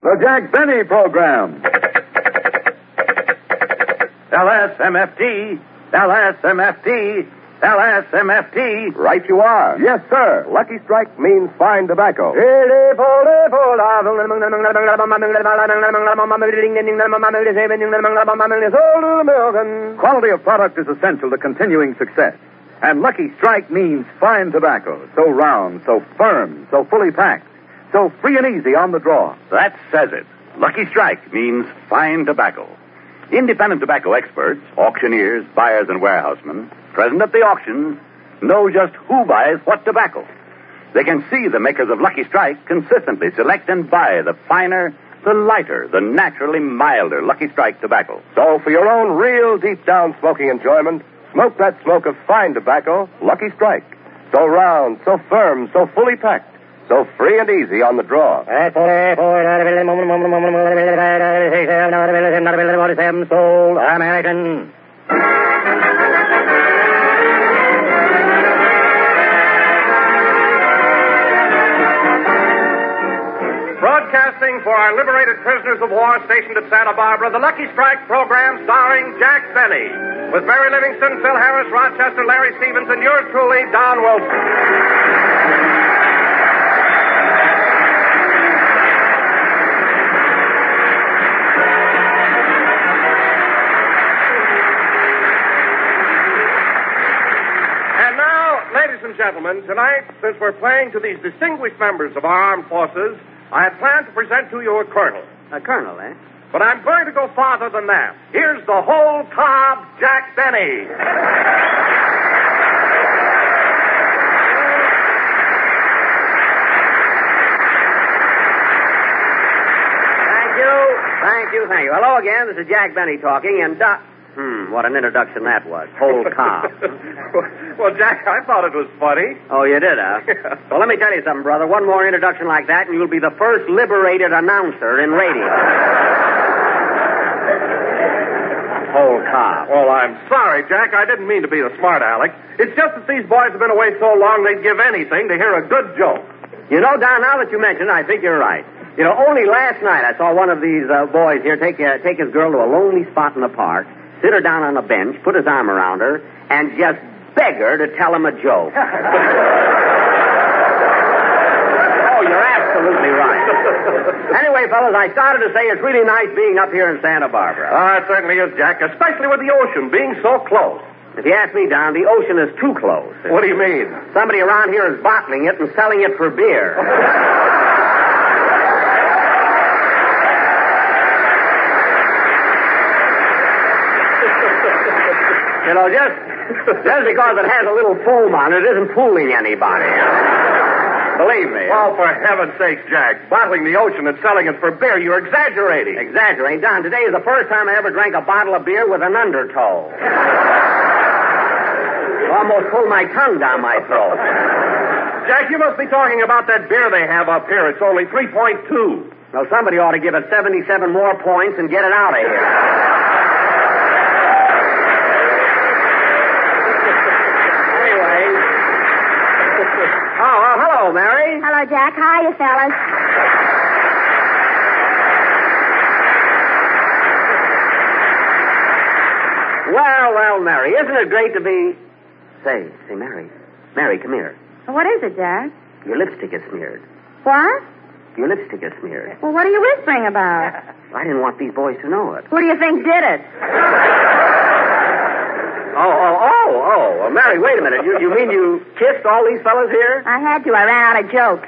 The Jack Benny Program. LSMFT, LSMFT, LSMFT. Right you are. Yes, sir. Lucky Strike means fine tobacco. Quality of product is essential to continuing success. And Lucky Strike means fine tobacco. So round, so firm, so fully packed, so free and easy on the draw. That says it. Lucky Strike means fine tobacco. Independent tobacco experts, auctioneers, buyers, and warehousemen present at the auctions know just who buys what tobacco. They can see the makers of Lucky Strike consistently select and buy the finer, the lighter, the naturally milder Lucky Strike tobacco. So for your own real deep-down smoking enjoyment, smoke that smoke of fine tobacco, Lucky Strike. So round, so firm, so fully packed, so free and easy on the draw. Sold American. Broadcasting for our liberated prisoners of war stationed at Santa Barbara, the Lucky Strike program starring Jack Benny, with Mary Livingston, Phil Harris, Rochester, Larry Stevens, and yours truly, Don Wilson. Ladies and gentlemen, tonight, since we're playing to these distinguished members of our armed forces, I had planned to present to you a colonel. A colonel, eh? But I'm going to go farther than that. Here's the whole cob, Jack Benny. Thank you. Hello again. This is Jack Benny talking, and what an introduction that was. Whole cob. Well, Jack, I thought it was funny. Oh, you did, huh? Well, let me tell you something, brother. One more introduction like that, and you'll be the first liberated announcer in radio. Whole cob. Well, I'm sorry, Jack. I didn't mean to be a smart aleck. It's just that these boys have been away so long they'd give anything to hear a good joke. You know, Don, now that you mention it, I think you're right. You know, only last night I saw one of these boys here take his girl to a lonely spot in the park, sit her down on a bench, put his arm around her, and just beg her to tell him a joke. Oh, you're absolutely right. Anyway, fellas, I started to say it's really nice being up here in Santa Barbara. It certainly is, Jack, especially with the ocean being so close. If you ask me, Don, the ocean is too close. What do you mean? Somebody around here is bottling it and selling it for beer. You know, just because it has a little foam on it isn't fooling anybody. Believe me. Well, for heaven's sakes, Jack, bottling the ocean and selling it for beer, you're exaggerating. Exaggerating? Don, today is the first time I ever drank a bottle of beer with an undertow. Almost pulled my tongue down my throat. Jack, you must be talking about that beer they have up here. It's only 3.2. Well, somebody ought to give it 77 more points and get it out of here. Hello, Mary. Hello, Jack. Hiya, fellas. Well, Mary, isn't it great to be... Say, Mary. Mary, come here. What is it, Jack? Your lipstick is smeared. What? Your lipstick is smeared. Well, what are you whispering about? I didn't want these boys to know it. Who do you think did it? Oh, Mary, wait a minute. You mean you kissed all these fellas here? I had to. I ran out of jokes.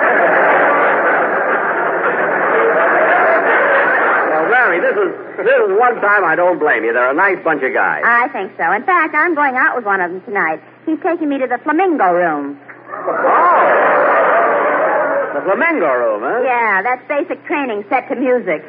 Well, Mary, this is one time I don't blame you. They're a nice bunch of guys. I think so. In fact, I'm going out with one of them tonight. He's taking me to the Flamingo Room. Oh. The Flamingo Room, huh? Yeah, that's basic training set to music.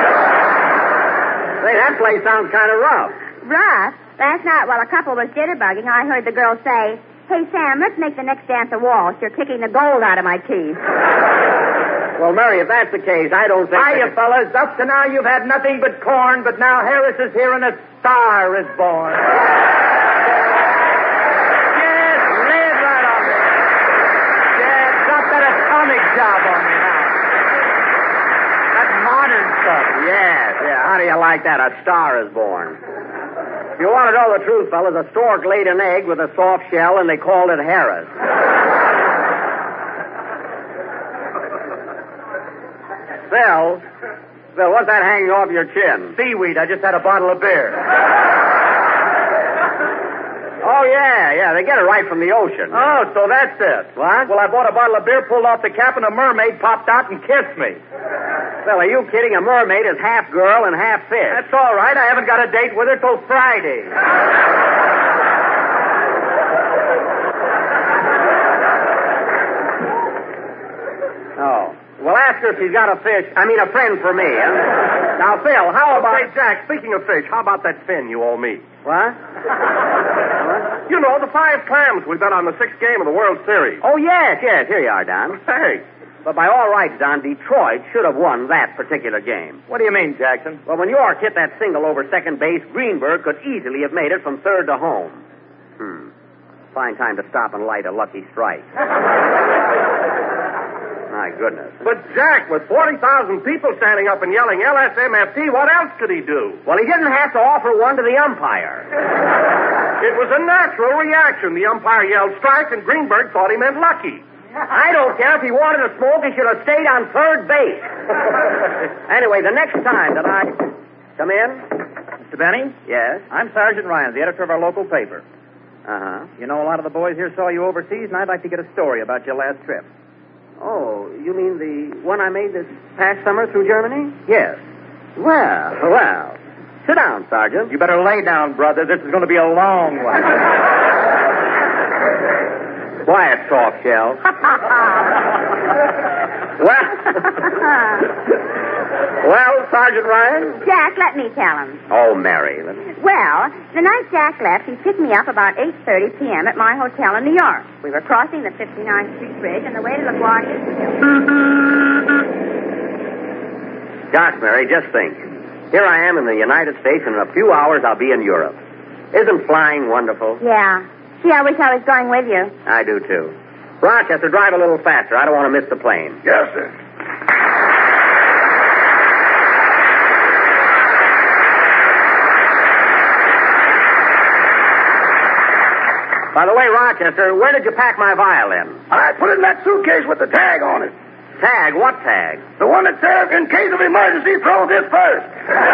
Say, that place sounds kind of rough. Rough? Last night, while a couple was jitterbugging, I heard the girl say, "Hey, Sam, let's make the next dance a waltz. You're kicking the gold out of my teeth." Well, Mary, if that's the case, I don't think... Hiya, fellas. Up to now, you've had nothing but corn, but now Harris is here and a star is born. Yes, lay it right on me. Yeah, drop that atomic job on me now. That something. Yes. How do you like that? A star is born. If you want to know the truth, fellas, a stork laid an egg with a soft shell, and they called it Harris. Phil, what's that hanging off your chin? Seaweed. I just had a bottle of beer. Oh, yeah. They get it right from the ocean. Oh, so that's it. What? Well, I bought a bottle of beer, pulled off the cap, and a mermaid popped out and kissed me. Phil, are you kidding? A mermaid is half girl and half fish. That's all right. I haven't got a date with her till Friday. Oh. Well, ask her if she's got a friend for me. Huh? Now, Phil, how about... Say, Jack, speaking of fish, how about that fin you owe me? What? You know, the 5 clams we bet on the 6th game of the World Series. Oh, yes. Here you are, Don. Hey. But by all rights, Don, Detroit should have won that particular game. What do you mean, Jackson? Well, when York hit that single over second base, Greenberg could easily have made it from third to home. Fine time to stop and light a lucky strike. My goodness. But, Jack, with 40,000 people standing up and yelling LSMFT, what else could he do? Well, he didn't have to offer one to the umpire. It was a natural reaction. The umpire yelled strike, and Greenberg thought he meant lucky. I don't care if he wanted to smoke, he should have stayed on third base. Anyway, the next time that I... Come in? Mr. Benny? Yes? I'm Sergeant Ryan, the editor of our local paper. Uh-huh. You know, a lot of the boys here saw you overseas, and I'd like to get a story about your last trip. Oh, you mean the one I made this past summer through Germany? Yes. Well. Sit down, Sergeant. You better lay down, brother. This is going to be a long one. Quiet, soft shell. Well, Sergeant Ryan? Jack, let me tell him. Oh, Mary. Well, the night Jack left, he picked me up about 8:30 p.m. at my hotel in New York. We were crossing the 59th Street Bridge on the way to LaGuardia. Gosh, Mary, just think. Here I am in the United States, and in a few hours I'll be in Europe. Isn't flying wonderful? Yeah. Gee, I wish I was going with you. I do, too. Rochester, drive a little faster. I don't want to miss the plane. Yes, sir. By the way, Rochester, where did you pack my violin? I put it in that suitcase with the tag on it. Tag? What tag? The one that says, in case of emergency, throw this first.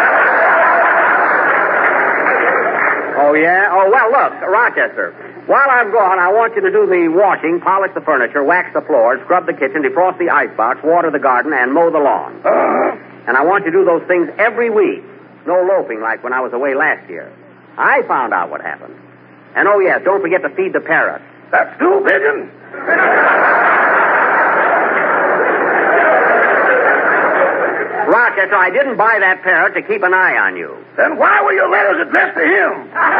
Oh, yeah? Oh, well, look, Rochester, while I'm gone, I want you to do the washing, polish the furniture, wax the floors, scrub the kitchen, defrost the icebox, water the garden, and mow the lawn. Uh-huh. And I want you to do those things every week. No loafing like when I was away last year. I found out what happened. And, oh, yes, don't forget to feed the parrot. That's stool pigeon. Rochester, I didn't buy that parrot to keep an eye on you. Then why were your letters addressed to him?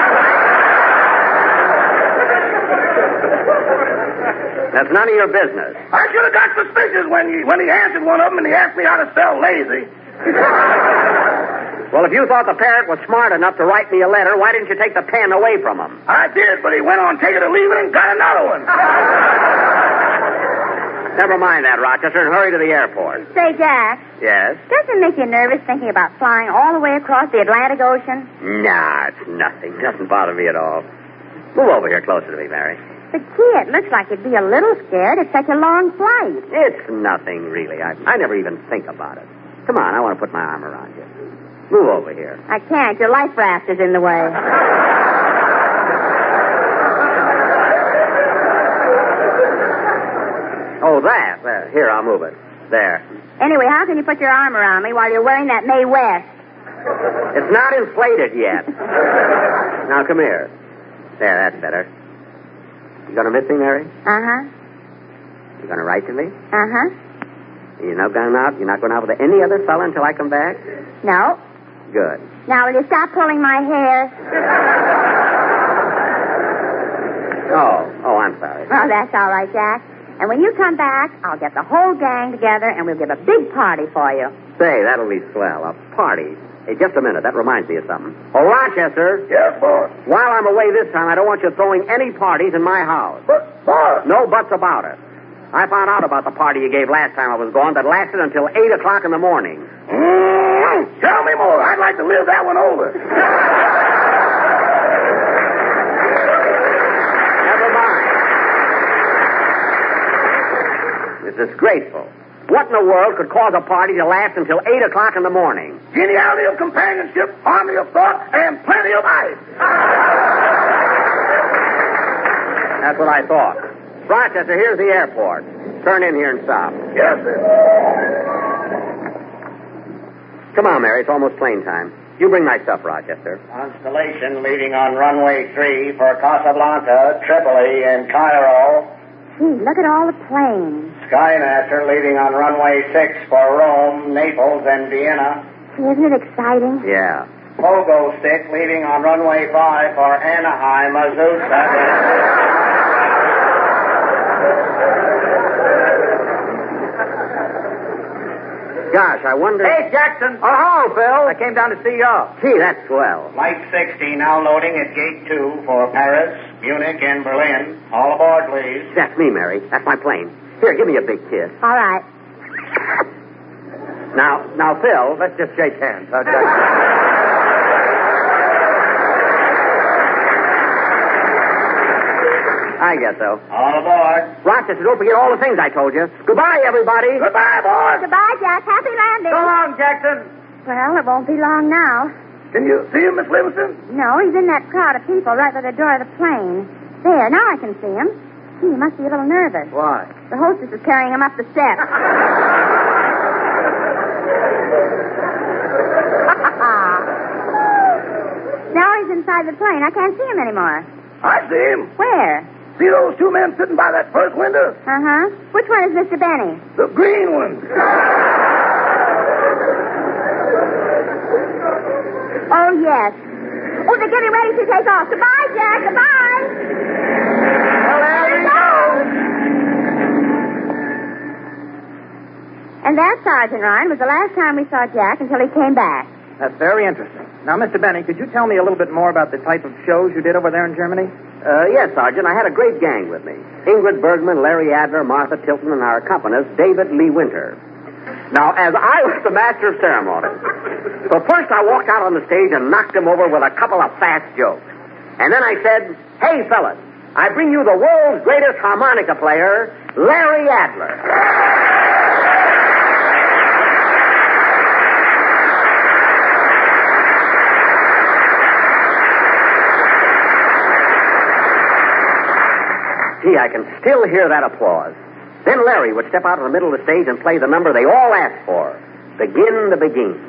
That's none of your business. I should have got suspicious when he answered one of them and he asked me how to spell lazy. Well, if you thought the parrot was smart enough to write me a letter, why didn't you take the pen away from him? I did, but he went on take it or leave it and got another one. Never mind that, Rochester, and hurry to the airport. Say, Jack, Yes? doesn't it make you nervous thinking about flying all the way across the Atlantic Ocean? Nah, it's nothing. Doesn't bother me at all. Move over here closer to me, Mary. But, gee, it looks like you'd be a little scared. It's such a long flight. It's nothing, really. I never even think about it. Come on, I want to put my arm around you. Move over here. I can't. Your life raft is in the way. Oh, that. There. Here, I'll move it. There. Anyway, how can you put your arm around me while you're wearing that Mae West? It's not inflated yet. Now, come here. There, that's better. You going to miss me, Mary? Uh-huh. You going to write to me? Uh-huh. You're not going out with any other fella until I come back? No. Good. Now, will you stop pulling my hair? Oh, I'm sorry. Oh, that's all right, Jack. And when you come back, I'll get the whole gang together, and we'll give a big party for you. Say, that'll be swell. A party. Hey, just a minute. That reminds me of something. Oh, Rochester. Yes, boss. While I'm away this time, I don't want you throwing any parties in my house. But, boss. No buts about it. I found out about the party you gave last time I was gone that lasted until 8 o'clock in the morning. Don't tell me more. I'd like to live that one over. Never mind. It's disgraceful. What in the world could cause a party to last until 8 o'clock in the morning? Geniality of companionship, harmony of thought, and plenty of ice. That's what I thought. Rochester, here's the airport. Turn in here and stop. Yes, sir. Come on, Mary. It's almost plane time. You bring my stuff, Rochester. Constellation leaving on runway 3 for Casablanca, Tripoli, and Cairo. Gee, look at all the planes. Skymaster leaving on runway 6 for Rome, Naples, and Vienna. Gee, isn't it exciting? Yeah. Pogo Stick leaving on runway 5 for Anaheim, Azusa. Gosh, I wonder... Hey, Jackson. Oh, hello, Phil. I came down to see you. Gee, that's swell. Flight 60 now loading at gate 2 for Paris, Munich, and Berlin. All aboard, please. That's me, Mary. That's my plane. Here, give me a big kiss. All right. Now, Phil, let's just shake hands. I guess so. All aboard. Rochester, don't forget all the things I told you. Goodbye, everybody. Goodbye, boys. Goodbye, Jack. Happy landing. So long, Jackson. Well, it won't be long now. Can you see him, Miss Livingston? No, he's in that crowd of people right by the door of the plane. There, now I can see him. Gee, he must be a little nervous. Why? The hostess is carrying him up the steps. Now he's inside the plane. I can't see him anymore. I see him. Where? See those two men sitting by that first window? Uh-huh. Which one is Mr. Benny? The green one. Oh, yes. Oh, they're getting ready to take off. Goodbye, Jack. Goodbye. Well, there we go. And that, Sergeant Ryan, was the last time we saw Jack until he came back. That's very interesting. Now, Mr. Benny, could you tell me a little bit more about the type of shows you did over there in Germany? Yes, Sergeant. I had a great gang with me. Ingrid Bergman, Larry Adler, Martha Tilton, and our accompanist, David Lee Winter. Now, as I was the master of ceremonies, so first I walked out on the stage and knocked him over with a couple of fast jokes. And then I said, "Hey, fellas, I bring you the world's greatest harmonica player, Larry Adler." Gee, I can still hear that applause. Then Larry would step out in the middle of the stage and play the number they all asked for, Begin the Begin.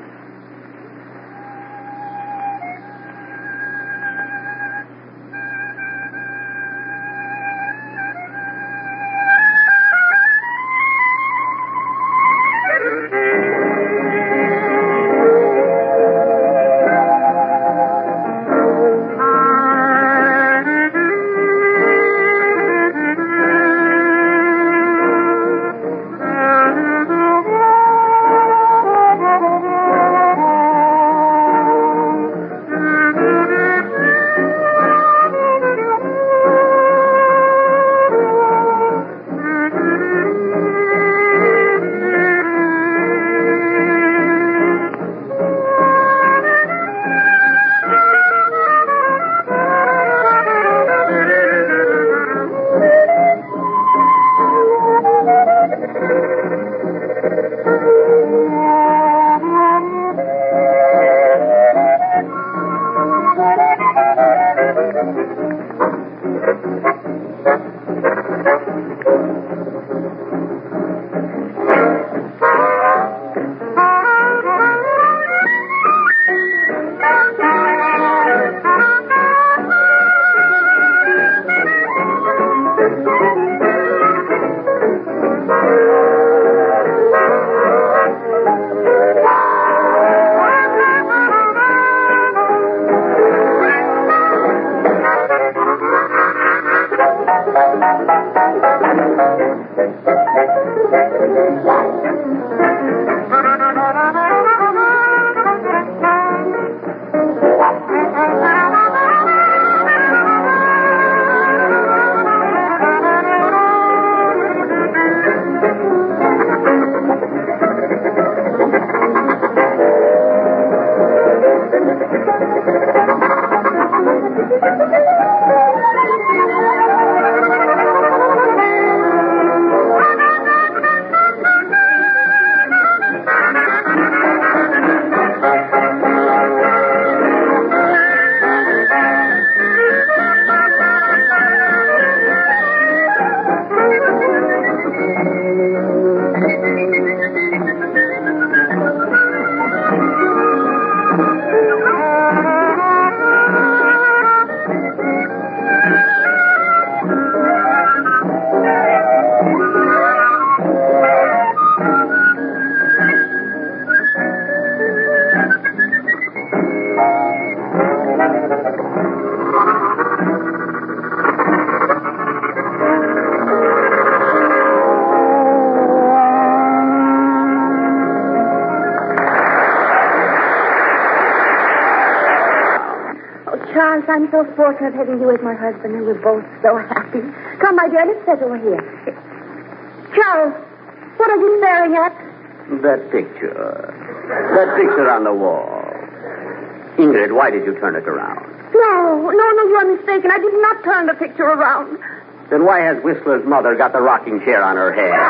Charles, I'm so fortunate having you as my husband, and we're both so happy. Come, my dear, let's sit over here. Charles, what are you staring at? That picture. That picture on the wall. Ingrid, why did you turn it around? No, you are mistaken. I did not turn the picture around. Then why has Whistler's mother got the rocking chair on her head?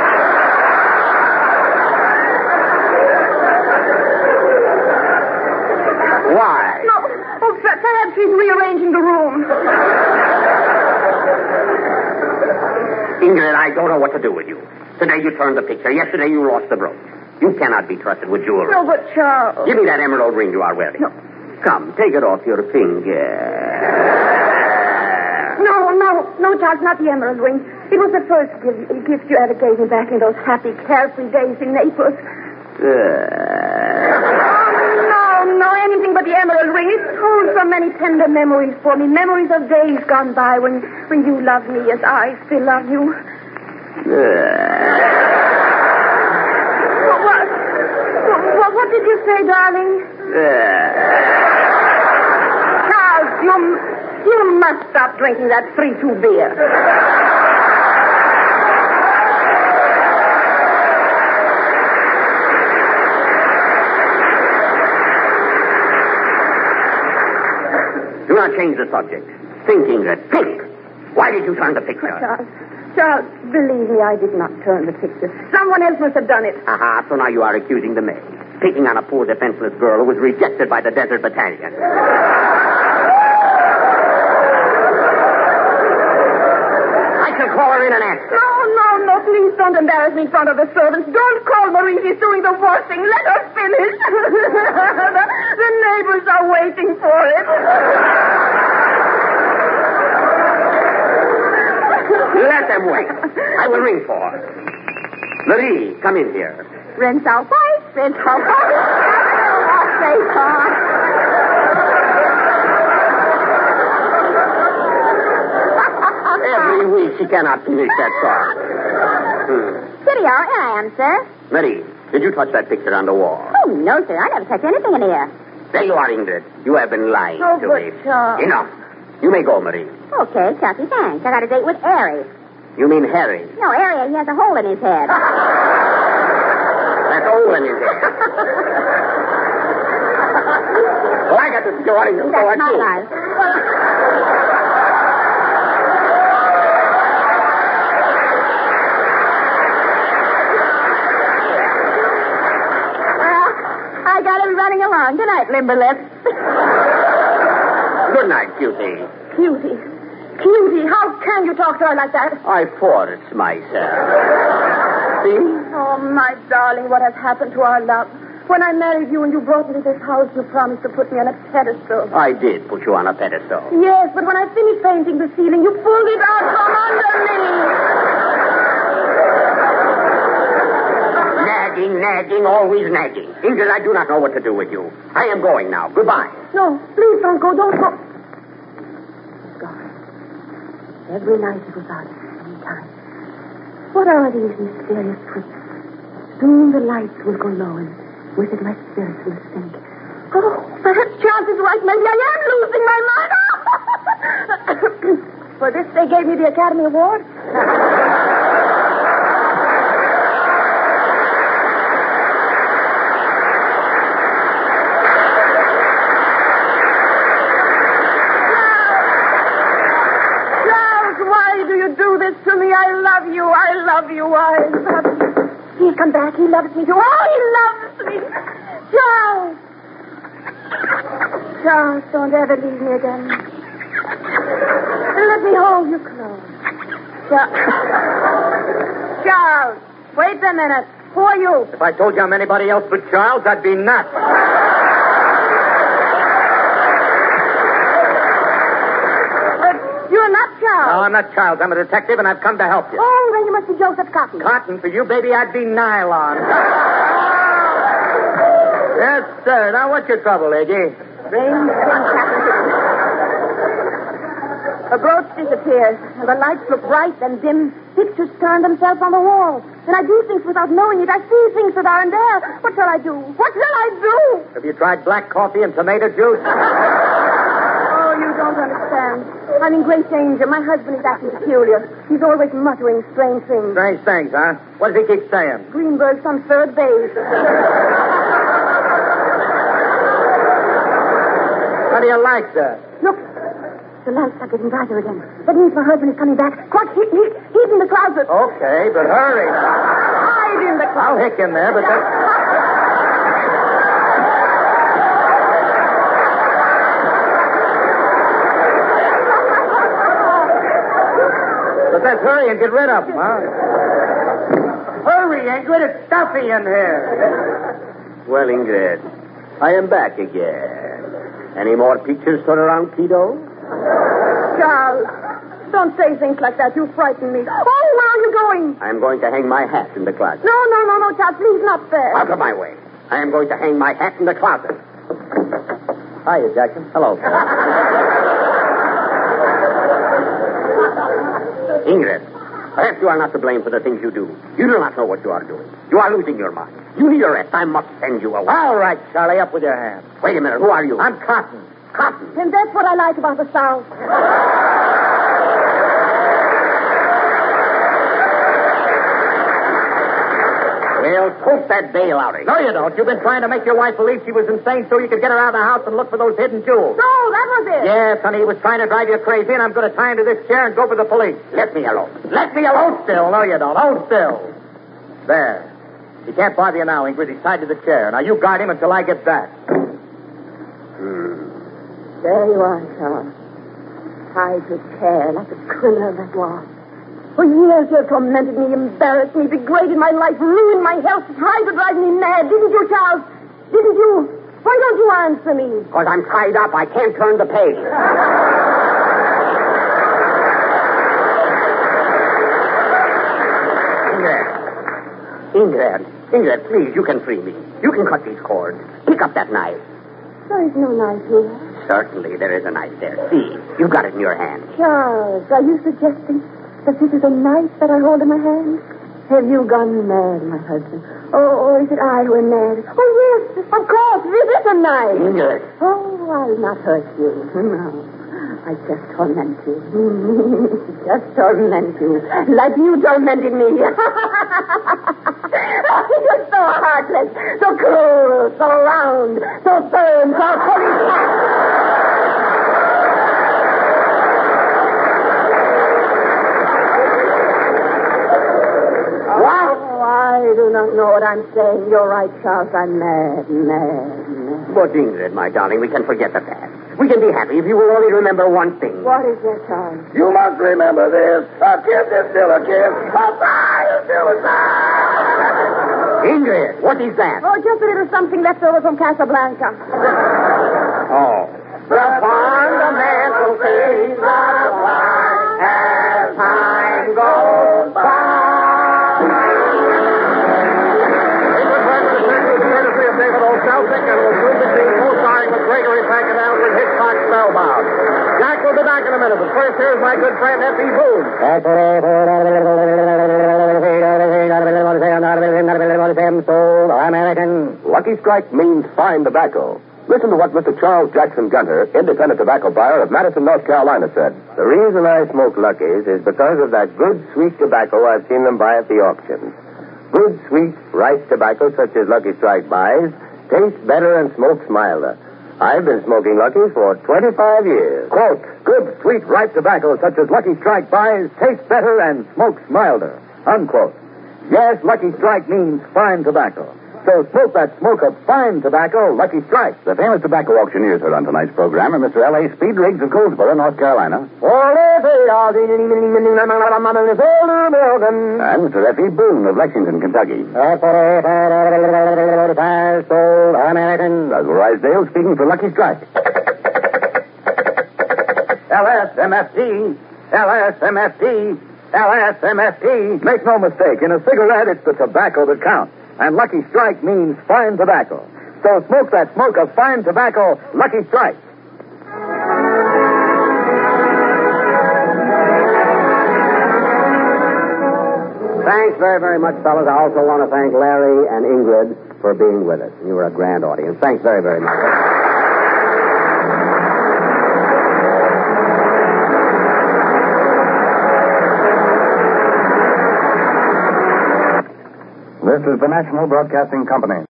Why? No. Oh, perhaps she's rearranging the room. Ingrid, I don't know what to do with you. Today you turned the picture. Yesterday you lost the brooch. You cannot be trusted with jewelry. No, but Charles... Give me that emerald ring you are wearing. No. Come, take it off your finger. No, Charles, not the emerald ring. It was the first gift you ever gave me back in those happy, carefree days in Naples. No, anything but the emerald ring. It holds so many tender memories for me. Memories of days gone by when you loved me as I still love you. What did you say, darling? Charles, you must stop drinking that 3-2 beer. Do not change the subject. Think, Ingrid. Think. Why did you turn the picture? Charles, believe me, I did not turn the picture. Someone else must have done it. Aha, so now you are accusing the maid. Picking on a poor defenseless girl who was rejected by the Desert Battalion. I shall call her in and ask her. No, please don't embarrass me in front of the servants. Don't call Marie. She's doing the washing. Let her finish. The neighbors are waiting for it. Let them wait. I will ring for her. Marie, come in here. Rinse our white, rinse our white. Every week she cannot finish that song. Kitty, here I am, sir. Marie, did you touch that picture on the wall? Oh, no, sir. I never touched anything in here. There you are, Ingrid. You have been lying to me. Enough. You may go, Marie. Okay, Chucky, thanks. I got a date with Harry. You mean Harry? No, Harry, he has a hole in his head. That's hole in his head. Well, I got to go on and go That's my life. I got him running along. Good night, Limberlip. Good night, Cutie. Cutie, how can you talk to her like that? I forced myself. See? Oh, my darling, what has happened to our love? When I married you and you brought me to this house, you promised to put me on a pedestal. I did put you on a pedestal. Yes, but when I finished painting the ceiling, you pulled it out from under me. Nagging, always nagging. Ingrid, I do not know what to do with you. I am going now. Goodbye. No, please don't go. Don't go. Every night it was out at the same time. What are these mysterious tricks? Soon the lights will go low, and with it my spirits will sink. Oh, perhaps Charles is right. Maybe I am losing my mind. For this they gave me the Academy Award. love you. I love you. He's come back. He loves me too. Oh, he loves me. Charles. Charles, don't ever leave me again. Let me hold you close. Charles, wait a minute. Who are you? If I told you I'm anybody else but Charles, I'd be nuts. You're not Charles. No, I'm not Charles. I'm a detective, and I've come to help you. Oh, then you must be Joseph Cotton. Cotton for you, baby, I'd be nylon. Yes, sir. Now, what's your trouble, Iggy? Strange things happen to me. A brooch disappears, and the lights look bright and dim. Pictures turn themselves on the wall. And I do things without knowing it. I see things that aren't there. What shall I do? What shall I do? Have you tried black coffee and tomato juice? Oh, you don't understand. I'm in great danger. My husband is acting peculiar. He's always muttering strange things. Strange things, huh? What does he keep saying? Greenberg's on third base. How do you like that? Look, the lights are getting brighter again. That means my husband is coming back. Quick, he's in the closet. Okay, but hurry. Hide in the closet. I'll hick in there, but that... But let's hurry and get rid of him, huh? Hurry, Ingrid. It's stuffy in here. Well, Ingrid, I am back again. Any more pictures for around Tito? Charles, don't say things like that. You frighten me. Oh, where are you going? I'm going to hang my hat in the closet. No, Charles. Please, not there. Out of my way. I am going to hang my hat in the closet. Hiya, Jackson. Hello, sir. Ingrid, perhaps you are not to blame for the things you do. You do not know what you are doing. You are losing your mind. You need a rest. I must send you away. All right, Charlie, up with your hand. Wait a minute. Who are you? I'm Cotton. Cotton. And that's what I like about the South. Well, poke that bail out of you. No, you don't. You've been trying to make your wife believe she was insane so you could get her out of the house and look for those hidden jewels. No, that was it. Yes, honey, he was trying to drive you crazy, and I'm going to tie him to this chair and go for the police. Let me alone. Let me alone still. No, you don't. Hold still. There. He can't bother you now, Ingrid. He's tied to the chair. Now, you guard him until I get back. There you are, Charles. Tied to a chair like a criminal that was. For years you have tormented me, embarrassed me, degraded my life, ruined my health, tried to drive me mad. Didn't you, Charles? Didn't you? Why don't you answer me? Because I'm tied up. I can't turn the page. Ingrid, please, you can free me. You can cut these cords. Pick up that knife. There is no knife here. Certainly, there is a knife there. See, you've got it in your hand. Charles, are you suggesting that this is a knife that I hold in my hand? Have you gone mad, my husband? Or is it I who am mad? Oh, yes, of course, this is a knife. Ingrid. Oh, I'll not hurt you. No. I just torment you. Just torment you. Like you tormented me. You're so heartless, so cruel, so round, so firm, so What? Oh, I do not know what I'm saying. You're right, Charles. I'm mad. But, Ingrid, my darling, we can forget the past. We can be happy if you will only remember one thing. What is that, Charles? You must remember this. A kiss is still a kiss. A sigh is still a sigh. Ingrid, what is that? Oh, just a little something left over from Casablanca. Oh. Upon the mantelpiece of wine as time goes by. David O. Celtic and will soon be seen co-starring with Gregory Peck and Alfred Hitchcock Spellbound. Jack will be back in a minute, but first here's my good friend F.E. Boone. Lucky Strike means fine tobacco. Listen to what Mr. Charles Jackson Gunter, independent tobacco buyer of Madison, North Carolina, said. The reason I smoke Lucky's is because of that good, sweet tobacco I've seen them buy at the auctions. Good, sweet, ripe tobacco such as Lucky Strike buys tastes better and smokes milder. I've been smoking Lucky's for 25 years. Quote, good, sweet, ripe tobacco such as Lucky Strike buys tastes better and smokes milder. Unquote. Yes, Lucky Strike means fine tobacco. So smoke that smoke of fine tobacco, Lucky Strike. The famous tobacco auctioneers heard on tonight's program are Mr. L.A. Speed Riggs of Goldsboro, North Carolina, and Mr. F.E. Boone of Lexington, Kentucky. Roswell Rysdale speaking for Lucky Strike. LSMFT, LSMFT, LSMFT. Make no mistake, in a cigarette, it's the tobacco that counts. And Lucky Strike means fine tobacco. So smoke that smoke of fine tobacco, Lucky Strike. Thanks very, very much, fellas. I also want to thank Larry and Ingrid for being with us. You were a grand audience. Thanks very, very much. This is the National Broadcasting Company.